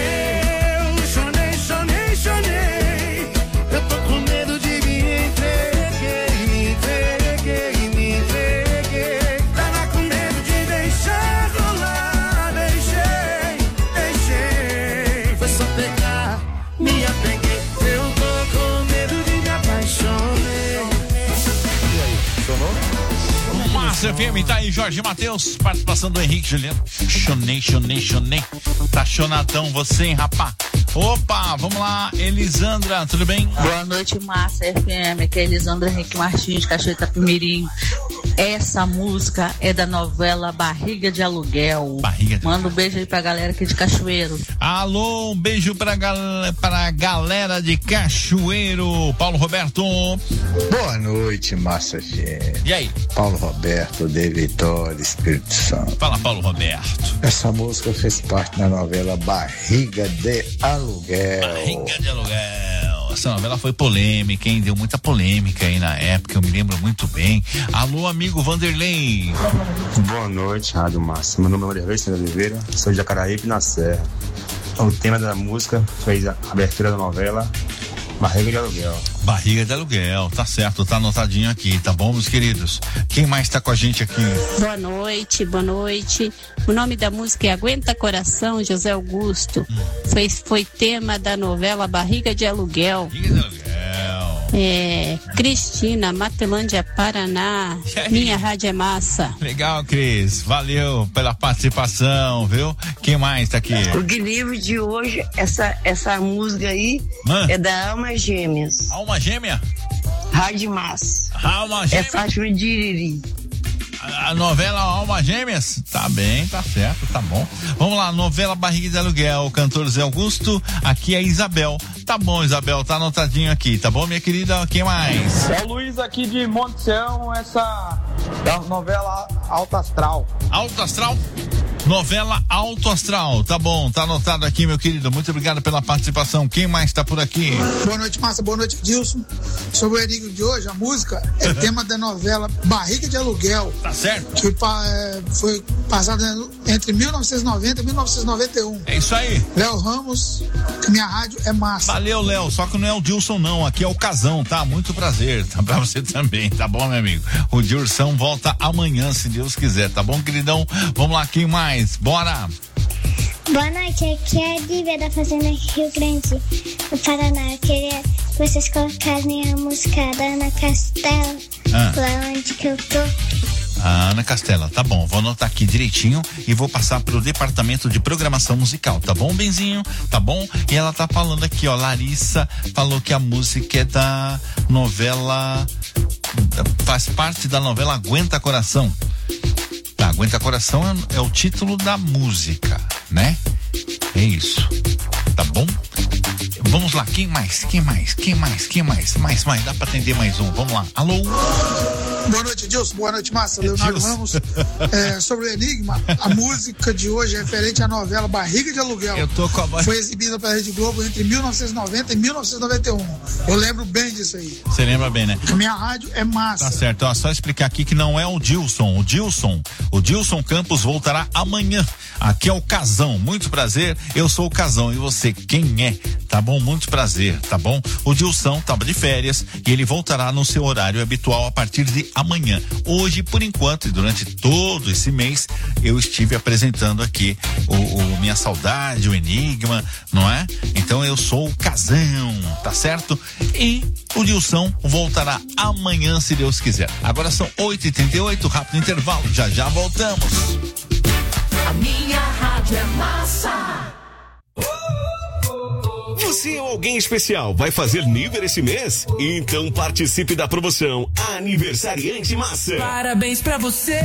Massa F M, tá aí Jorge Matheus, participação do Henrique Juliano. Chonei, chonei, chonei. Tá chonadão você, hein, rapá? Opa, vamos lá, Elisandra, tudo bem? Boa noite, Massa F M, aqui é Elisandra Henrique Martins, Cachoeira Itapemirim. Essa música é da novela Barriga de Aluguel. Barriga de... Manda um beijo aí pra galera aqui de Cachoeiro. Alô, um beijo pra, gal... pra galera de Cachoeiro. Paulo Roberto. Boa noite, Massa F M. E aí? Paulo Roberto, de Vitória, Espírito Santo. Fala, Paulo Roberto. Essa música fez parte da novela Barriga de Aluguel. Barriga de Aluguel. Essa novela foi polêmica, hein? Deu muita polêmica aí na época, eu me lembro muito bem. Alô, amigo Vanderlei. Boa noite, Rádio Massa. Meu nome é Vanderlei Sena Oliveira, sou de Jacaraípe, na Serra. O tema da música fez a abertura da novela Barriga de Aluguel. Barriga de Aluguel, tá certo, tá anotadinho aqui, tá bom, meus queridos? Quem mais tá com a gente aqui? Boa noite, boa noite. O nome da música é Aguenta Coração, José Augusto. Hum. Foi, foi tema da novela Barriga de Aluguel. Barriga de Aluguel. É, Cristina, Matelândia, Paraná. Minha rádio é massa. Legal, Cris. Valeu pela participação, viu? Quem mais tá aqui? O livro de hoje, essa, essa música aí Hã? é da Alma Gêmeas. Alma Gêmea? Rádio Massa. Alma Gêmea. É Fátima de Iriri. A novela Alma Gêmeas? Tá bem, tá certo, tá bom. Vamos lá, novela Barriga de Aluguel, cantor Zé Augusto, aqui é Isabel. Tá bom, Isabel, tá anotadinho aqui, tá bom, minha querida? Quem mais? É o Luiz aqui de Monte Sião, essa da novela Alto Astral. Alto Astral? Novela Alto Astral, tá bom, tá anotado aqui, meu querido, muito obrigado pela participação. Quem mais tá por aqui? Boa noite, Massa, boa noite, Dilson. Sobre o enigma de hoje, a música é tema da novela Barriga de Aluguel. Tá certo. Que é, foi passada entre mil novecentos e noventa e mil novecentos e noventa e um. É isso aí. Léo Ramos, que minha rádio é massa. Valeu, Léo, só que não é o Dilson não, aqui é o Casão, tá? Muito prazer, tá pra você também, tá bom, meu amigo? O Dilson volta amanhã, se Deus quiser, tá bom, queridão? Vamos lá, quem mais? Bora! Boa noite, aqui é a Lívia da Fazenda Rio Grande, no Paraná. Eu queria que vocês colocassem a música da Ana Castela, ah. lá onde que eu tô. A Ana Castela, tá bom, vou anotar aqui direitinho e vou passar pro departamento de programação musical, tá bom, Benzinho? Tá bom? E ela tá falando aqui, ó, Larissa falou que a música é da novela, faz parte da novela Aguenta Coração. Tá, Aguenta Coração é, é o título da música, né? É isso, tá bom? Vamos lá, quem mais? Quem mais? Quem mais? Quem mais? Mais, mais, dá pra atender mais um, vamos lá, alô? Boa noite, Edilson, boa noite, Massa, Leonardo Ramos. É, sobre o enigma, a música de hoje é referente à novela Barriga de Aluguel. Eu tô com a voz... Foi exibida pela Rede Globo entre mil novecentos e noventa e mil novecentos e noventa e um. Eu lembro bem disso aí. Você lembra bem, né? A minha rádio é massa. Tá certo, ó, só explicar aqui que não é o Dilson. O Dilson, o Dilson Campos voltará amanhã. Aqui é o Casão, muito prazer, eu sou o Casão. E você, quem é? Tá bom? Muito prazer, tá bom? O Dilson tava de férias e ele voltará no seu horário habitual a partir de amanhã. Hoje, por enquanto, e durante todo esse mês, eu estive apresentando aqui o, o Minha Saudade, o Enigma, não é? Então eu sou o Casão, tá certo? E o Dilson voltará amanhã, se Deus quiser. Agora são oito e trinta e oito, rápido intervalo, já já voltamos. A minha rádio é massa. Você é alguém especial, vai fazer nível esse mês? Então participe da promoção Aniversariante Massa. Parabéns pra você.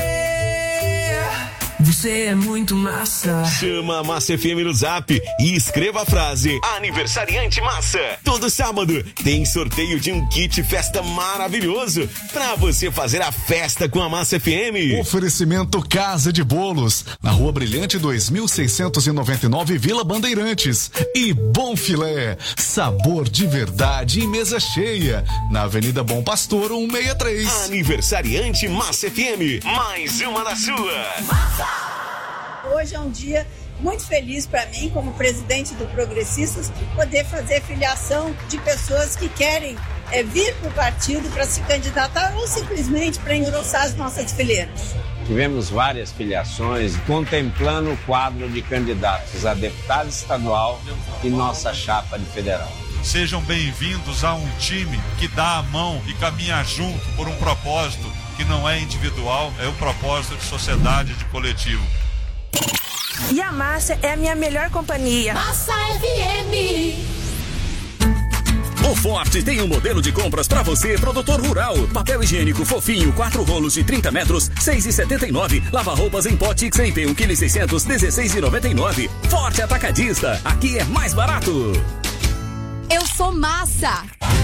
Você é muito massa. Chama a Massa F M no Zap e escreva a frase Aniversariante Massa. Todo sábado tem sorteio de um kit festa maravilhoso pra você fazer a festa com a Massa F M. Oferecimento Casa de Bolos, na Rua Brilhante dois mil seiscentos e noventa e nove, Vila Bandeirantes. E Bom Filé, sabor de verdade e mesa cheia, na Avenida Bom Pastor cento e sessenta e três. Aniversariante Massa F M, mais uma da sua. Massa! Hoje é um dia muito feliz para mim, como presidente do Progressistas, poder fazer filiação de pessoas que querem é, vir para o partido para se candidatar ou simplesmente para engrossar as nossas fileiras. Tivemos várias filiações, contemplando o quadro de candidatos a deputado estadual e nossa chapa de federal. Sejam bem-vindos a um time que dá a mão e caminha junto por um propósito, que não é individual, é o propósito de sociedade, de coletivo. E a Massa é a minha melhor companhia. Massa F M. O Forte tem um modelo de compras pra você, produtor rural. Papel higiênico fofinho, quatro rolos de trinta metros, seis reais e setenta e nove. Lava-roupas em pote X M P, um quilo e seiscentos, dezesseis reais e noventa e nove. Forte Atacadista, aqui é mais barato. Eu sou Massa.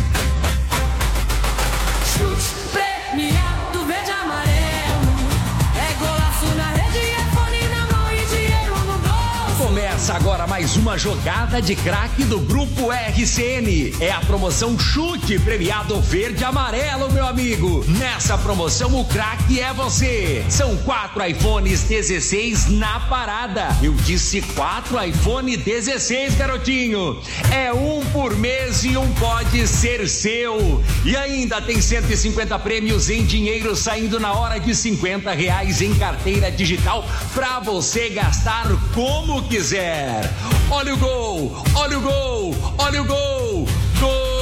Chute premiado, verde e amarelo. É golaço na rede, é fone na mão e dinheiro no bolso. Começa agora mais uma jogada de craque do Grupo R C N. É a promoção Chute Premiado Verde e Amarelo, meu amigo. Nessa promoção o craque é você. São quatro iPhones dezesseis na parada. Eu disse quatro iPhone dezesseis, garotinho. É um por mês e um pode ser seu. E ainda tem cento e cinquenta prêmios em dinheiro saindo na hora de cinquenta reais em carteira digital pra você gastar como quiser. Olha o gol, olha o gol, olha o gol, gol!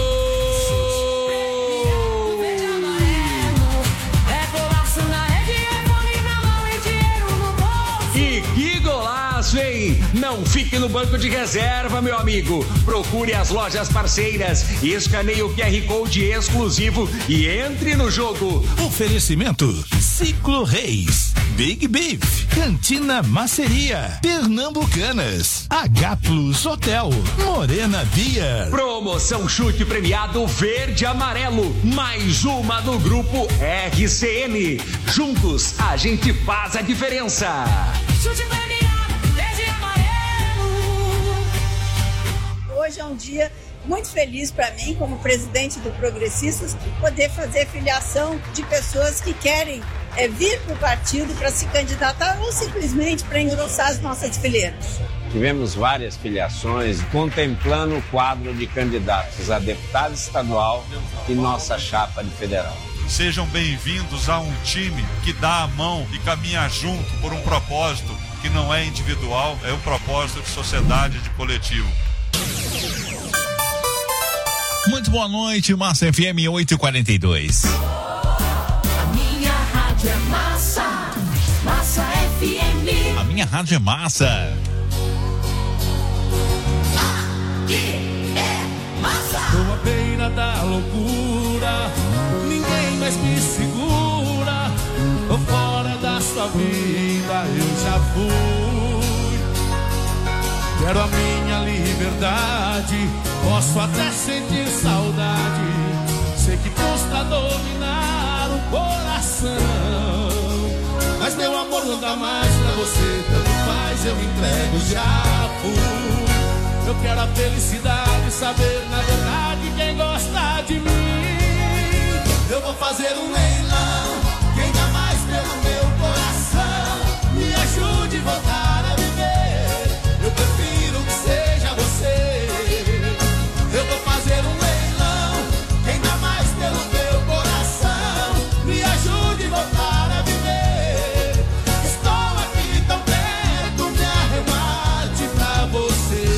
E que golaço, hein? Não fique no banco de reserva, meu amigo. Procure as lojas parceiras, escaneie o Q R Code exclusivo e entre no jogo. Oferecimento Ciclo Reis, Big Beef, Cantina Maceria, Pernambucanas, H Plus Hotel, Morena Beer. Promoção Chute Premiado Verde e Amarelo, mais uma do Grupo R C N. Juntos a gente faz a diferença. Chute premiado, verde e amarelo. Hoje é um dia muito feliz para mim, como presidente do Progressistas, poder fazer filiação de pessoas que querem é, vir para o partido para se candidatar ou simplesmente para engrossar as nossas fileiras. Tivemos várias filiações, contemplando o quadro de candidatos a deputado estadual e nossa chapa de federal. Sejam bem-vindos a um time que dá a mão e caminha junto por um propósito que não é individual, é um propósito de sociedade, de coletivo. Muito boa noite, Massa F M oito e quarenta e dois. A minha rádio é Massa, Massa F M. A minha rádio é Massa. Aqui é Massa. Estou à beira da loucura, ninguém mais me segura. Tô fora da sua vida, eu já fui. Quero a minha liberdade, posso até sentir saudade. Sei que custa dominar o coração, mas meu amor não dá mais pra você. Tanto faz, eu me entrego, já fui. Eu quero a felicidade, saber na verdade quem gosta de mim. Eu vou fazer um leilão, quem dá mais pelo meu coração. Me ajude a voltar a viver, eu prefiro que seja você. Eu vou fazer um leilão, quem dá mais pelo meu coração. Me ajude a voltar a viver. Estou aqui tão perto, me arremate pra você.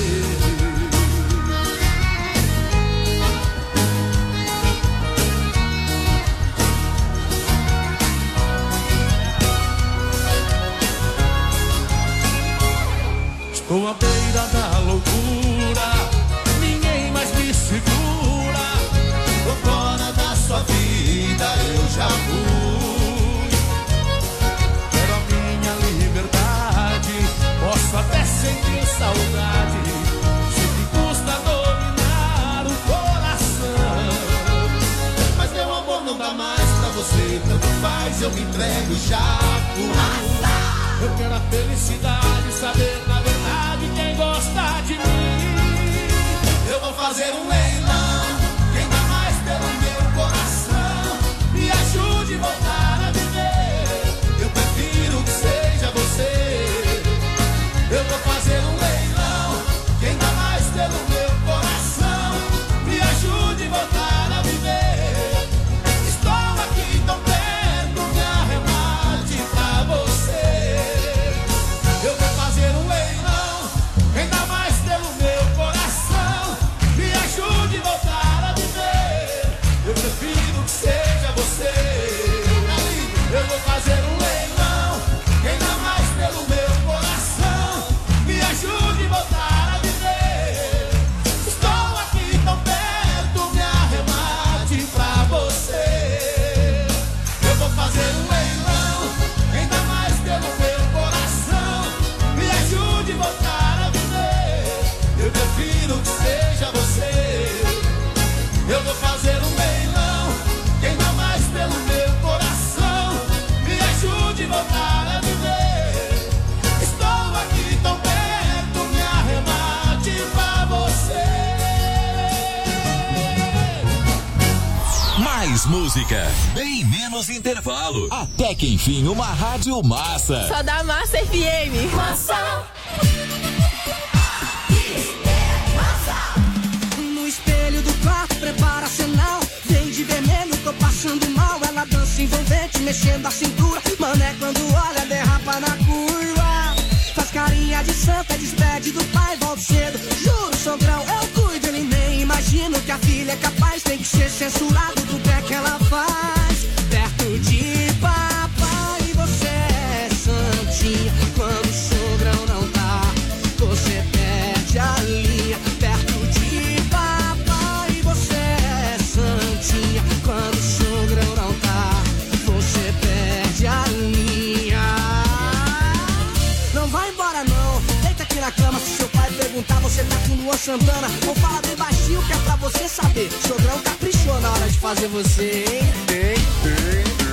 Estou à beira da loucura, ninguém mais me segura. Tô fora da sua vida, eu já fui. Quero a minha liberdade, posso até sentir saudade. Sei que custa dominar o coração, mas meu amor não dá mais pra você. Tanto faz, eu me entrego, já fui. Eu quero a felicidade, saber na verdade quem gosta de mim. Eu vou fazer um leilão, quem dá mais pelo meu coração. Me ajude a voltar a viver, eu prefiro que seja você. Eu vou fazer um leilão, quem dá mais pelo meu coração. Me ajude a voltar a viver. Estou aqui tão perto, me arremate pra você. Eu vou fazer um leilão, quem dá mais pelo meu coração. Me ajude mais música, bem menos intervalo. Até que enfim, uma rádio massa. Só dá Massa F M. Massa. No espelho do quarto, prepara sinal. Vem de vermelho, tô passando mal. Ela dança envolvente, mexendo a cintura. Mané, quando olha, derrapa na curva. Faz carinha de santa, despede do pai, volta cedo. Juro, sogrão, eu cuido, ele nem imagino que a filha é capaz. Tem que ser censurado do que é que ela faz. Perto de papai, você é santinha. Quando o sogrão não tá, você perde a linha. Perto de papai, você é santinha. Quando o sogrão não tá, você perde a linha. Não vai embora não, deita aqui na cama. Se seu pai perguntar, você tá com Luan Santana. Ou fala bem baixinho que é pra você saber. Sogrão caprichou na hora de fazer você, hein? Ei, ei, ei.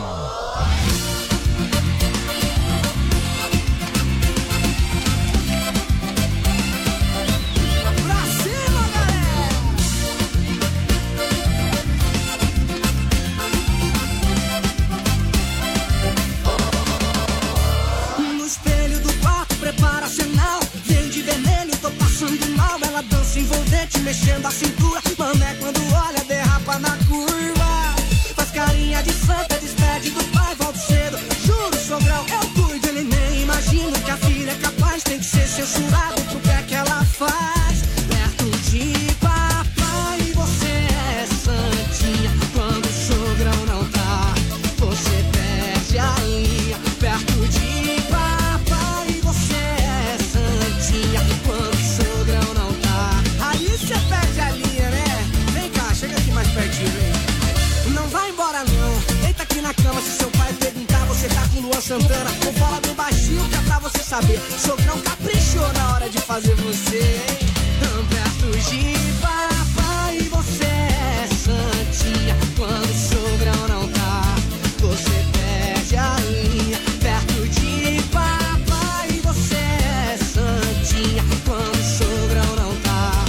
Envolvente, mexendo a cintura. Mané, quando olha, derrapa na curva. Faz carinha de santa, despede do pai, volta cedo. Juro, sogrão, eu cuido, ele nem imagino que a filha é capaz. Tem que ser censurado pro que é que ela faz. Perto de papai, você é santinha. Quando o sogrão não tá, você perde a linha. Perto de papai, você é santinha. Quando o sogrão não tá, aí você perde a linha, né? Vem cá, chega aqui mais pertinho, vem. Não vai embora não, deita aqui na cama. Se seu pai perguntar, você tá com Luan Santana. Ou fala bem baixinho que é pra você saber. Sogrão caprichou na hora de fazer você, hein? Perto de papai, você é santinha. Quando o sogrão não tá, você perde a linha. Perto de papai, você é santinha. Quando o sogrão não tá,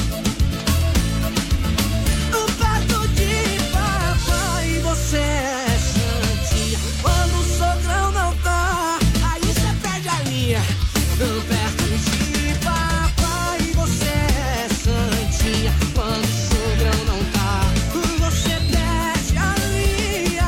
perto de papai, você é santinha. Quando o sogrão não tá, aí você perde a linha. Perto de papai, você é santinha. Quando o sogrão não tá, você perde a linha.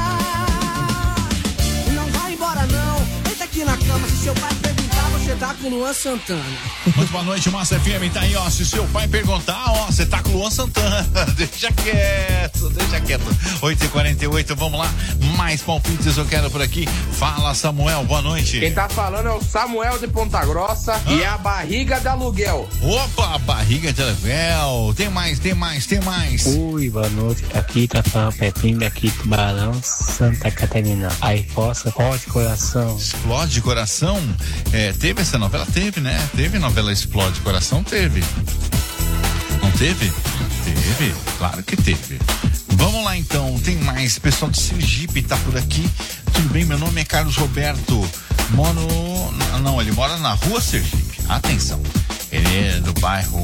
Não vai embora não, deita aqui na cama. Se seu pai perguntar, você tá com Luan Santana. Muito boa noite, Massa F M. Tá aí, ó. Se seu pai perguntar, ó, você tá com o Luan Santana. Deixa quieto, deixa quieto. oito e quarenta e oito, vamos lá. Mais palpites eu quero por aqui. Fala, Samuel, boa noite. Quem tá falando é o Samuel de Ponta Grossa ah. e é a barriga de aluguel. Opa, barriga de aluguel. Tem mais, tem mais, tem mais. Ui, boa noite. Aqui tá falando Pepinho daqui, Tubarão, Santa Catarina. Aí, força, explode coração. Explode coração? É, teve essa novela? Teve, né? Teve novela Explode Coração? Teve. Não teve? Teve, claro que teve. Vamos lá então, tem mais. Pessoal de Sergipe tá por aqui. Tudo bem? Meu nome é Carlos Roberto. Moro. Não, ele mora na rua Sergipe. Atenção. Ele é do bairro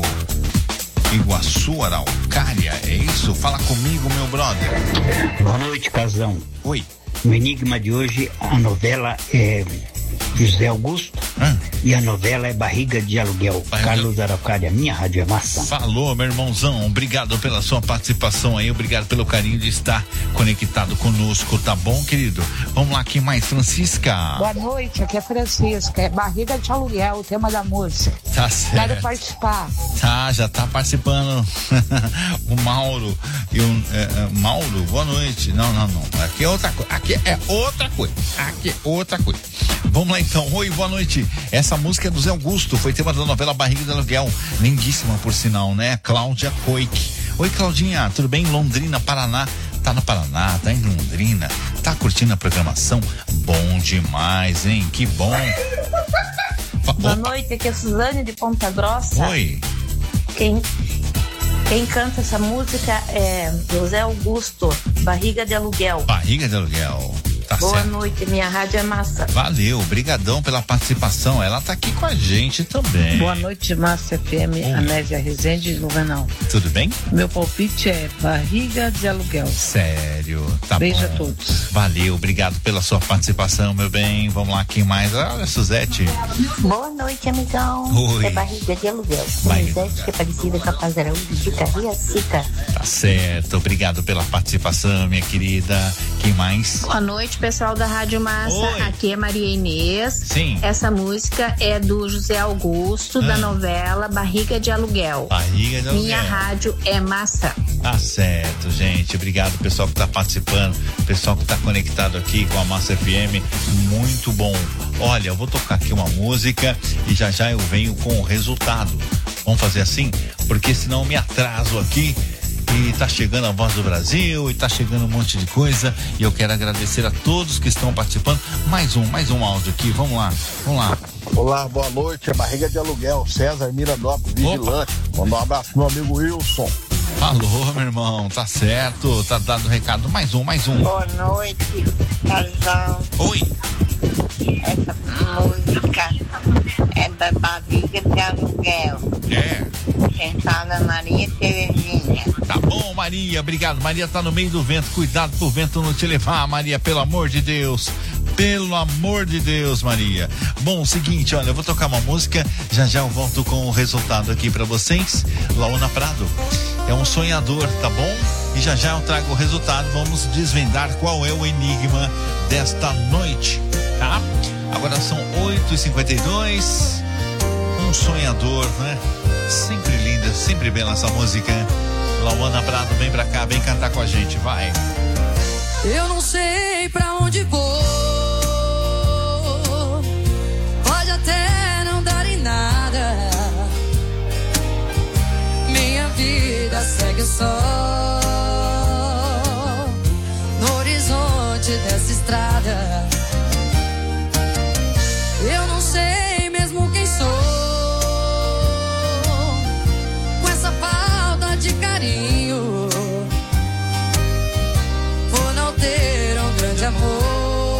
Iguaçu, Araucária. É isso? Fala comigo, meu brother. Boa noite, Casão. Oi. No Enigma de hoje, a novela é José Augusto hum. e a novela é Barriga de Aluguel. Barriga. Carlos Araucária, minha rádio é massa. Falou, meu irmãozão, obrigado pela sua participação aí, obrigado pelo carinho de estar conectado conosco, tá bom, querido? Vamos lá, aqui mais, Francisca. Boa noite, aqui é Francisca, é Barriga de Aluguel, o tema da música. Tá certo. Quero participar. Tá, já tá participando o Mauro e o é, é, Mauro, boa noite. Não, não, não, aqui é outra coisa, aqui é outra coisa, aqui é outra coisa. Vamos lá então, oi, boa noite. Essa música é do Zé Augusto, foi tema da novela Barriga de Aluguel, lindíssima por sinal, né? Cláudia Coic. Oi, Claudinha, tudo bem? Londrina, Paraná. Tá no Paraná, tá em Londrina, tá curtindo a programação? Bom demais, hein? Que bom. Boa noite, aqui é a Suzane de Ponta Grossa. Oi. Quem, quem canta essa música é José Augusto, Barriga de Aluguel. Barriga de Aluguel. Tá Boa certo. noite, minha rádio é massa. Valeu, brigadão pela participação. Ela tá aqui com a gente também. Boa noite, Massa F M, Oi. Anésia Rezende, Luvenal. Tudo bem? Meu palpite é barriga de aluguel. Sério, tá Beijo bom. a todos. Valeu, obrigado pela sua participação, meu bem. Vamos lá, quem mais? Olha, Suzete. Boa noite, amigão. Oi. É barriga de aluguel. Barriga. Suzete, que é parecida com a Paz Araújo de Cariacica. Tá certo, obrigado pela participação, minha querida. Quem mais? Boa noite, pessoal da Rádio Massa. Oi. Aqui é Maria Inês. Sim. Essa música é do José Augusto, Ah. da novela Barriga de Aluguel. Barriga de aluguel. Minha rádio é massa. Tá certo, gente. Obrigado, pessoal que tá participando, pessoal que tá conectado aqui com a Massa F M. Muito bom. Olha, eu vou tocar aqui uma música e já já eu venho com o resultado. Vamos fazer assim? Porque senão eu me atraso aqui. E tá chegando a Voz do Brasil, e tá chegando um monte de coisa, e eu quero agradecer a todos que estão participando. Mais um, mais um áudio aqui, vamos lá, vamos lá. Olá, boa noite, é Barriga de Aluguel, César Mirandópolis, vigilante. Manda um abraço pro meu amigo Wilson. Alô, meu irmão, tá certo, tá dado o recado. Mais um, mais um. Boa noite, casal. Oi. Essa música é da barriga de aluguel. É. Cantada Maria Terezinha. Tá bom, Maria, obrigado. Maria tá no meio do vento, cuidado pro vento não te levar, Maria, pelo amor de Deus. Pelo amor de Deus, Maria. Bom, seguinte, olha, eu vou tocar uma música, já já eu volto com o resultado aqui pra vocês. Laona Prado é um sonhador, tá bom? E já já eu trago o resultado, vamos desvendar qual é o enigma desta noite, tá? Agora são oito e cinquenta e dois. Um sonhador, né? Sempre linda, sempre bela essa música. Laona Prado, vem pra cá, vem cantar com a gente, vai. Eu não sei pra onde vou. Pode até não dar em nada. Minha vida segue só no horizonte dessa estrada. Eu não sei mesmo quem sou, com essa falta de carinho, por não ter um grande amor.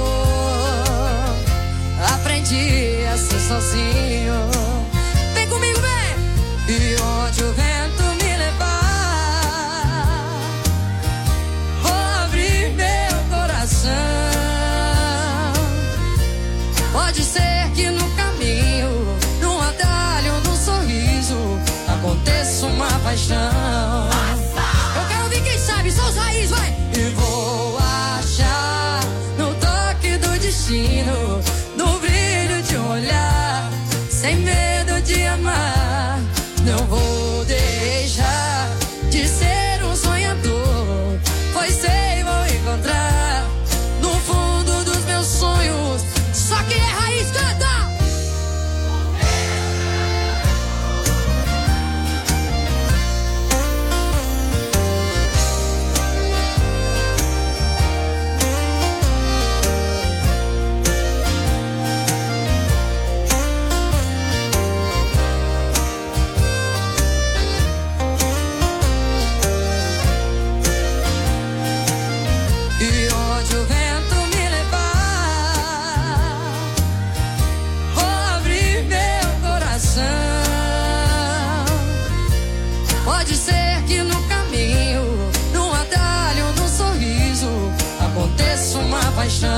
Aprendi a ser sozinho. Vem comigo, vem! E onde o vento me levar, vou abrir meu coração. Pode ser que no caminho, num atalho, num sorriso, aconteça uma paixão. Eu quero ouvir quem sabe, só os raiz, vai! E vou achar no toque do destino, no brilho de um olhar, sem medo de amar. Não vou deixar de ser um sonhador, pois sei vou encontrar no fundo dos meus sonhos. Só que é raiz, canta! E onde o vento me levar, vou abrir meu coração. Pode ser que no caminho, num atalho, num sorriso, aconteça uma paixão.